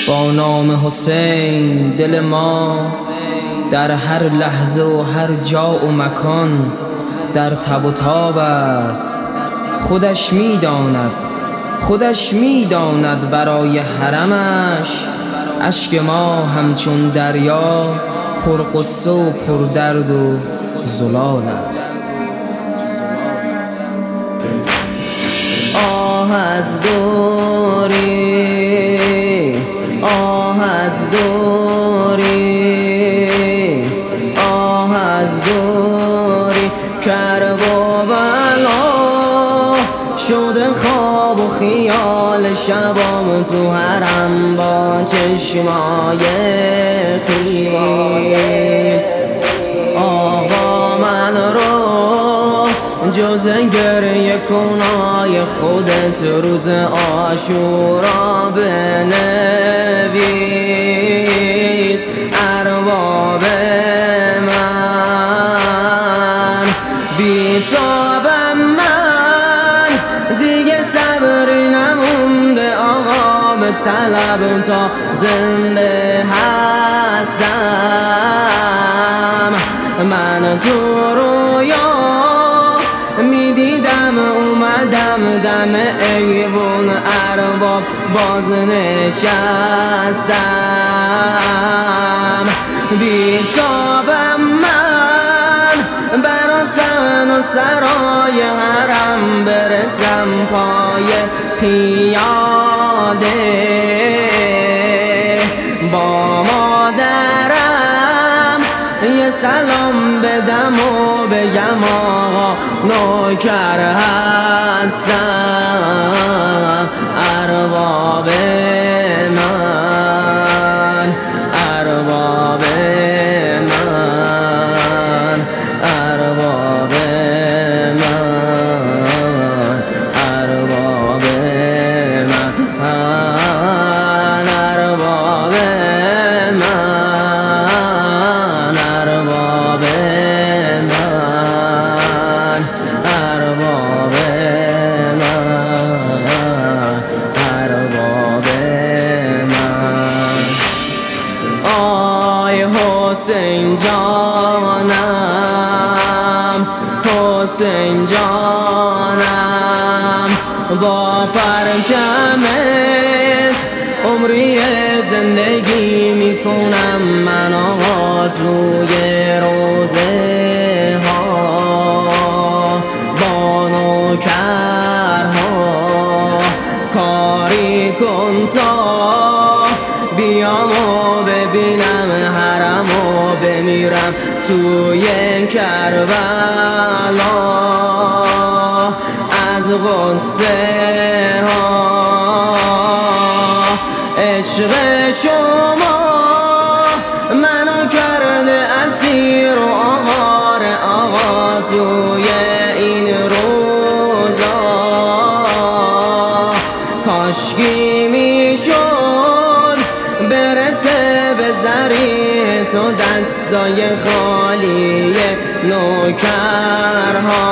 با نام حسین دل ما در هر لحظه و هر جا و مکان در تب و تاب است. خودش میداند برای حرمش اشک ما همچون دریا پر قصه و پر درد و زلال است. آه از دوری، آه از دوری، آه از دوری، کرب و بلا شده خواب و خیال شبام تو حرم با چشمای خیز. آقا من رو جز گریه کنای خودت روز عاشورا بنویس. ارباب من بی‌تابم، من دیگه صبری نمونده آقا به طلب تا زنده هستم. من تو رویا میدیدم اومدم دم ایوون ارباب باز نشستم. بی‌تابم من برا سن و سرای حرم برسم پای پیاده با مادرم یه سلام بدم و بگم آقا نوکر هستم. ارباب من، ارباب من، ارباب من، ارباب من، ارباب من، ارباب من، ارباب من، ارباب من. آی حسین جانم، حسین جانم، با پرچمت عمری زندگی میکنم من آقا توی روزه ها با نوکرها. کاری کن تا بیام و ببینم حرم و بمیرم توی کربلا. از غصه ها عشق شما منو کرده اسیر و آوار آقا توی این روزا. کاشکی میشد برسه به زری تو دستای خالی نوکرها.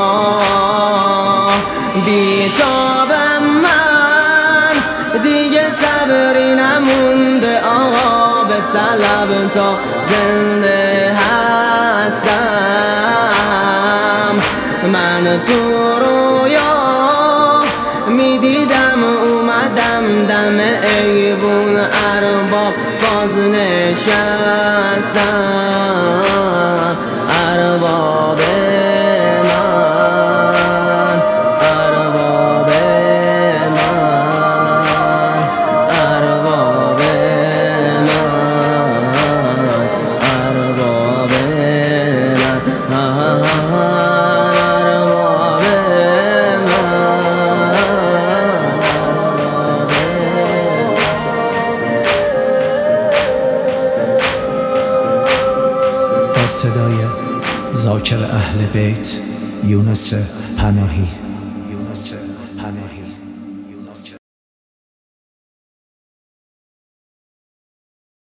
بی‌تابم من دیگه صبری نمونده آقا به طلب تا زنده هستم. من تو رویا میدیدم اومدم دم ایوون ارباب باز نشستم. ارباب من، ارباب من، ارباب من، ارباب من، صدای ذاکر اهل بیت یونس پناهی.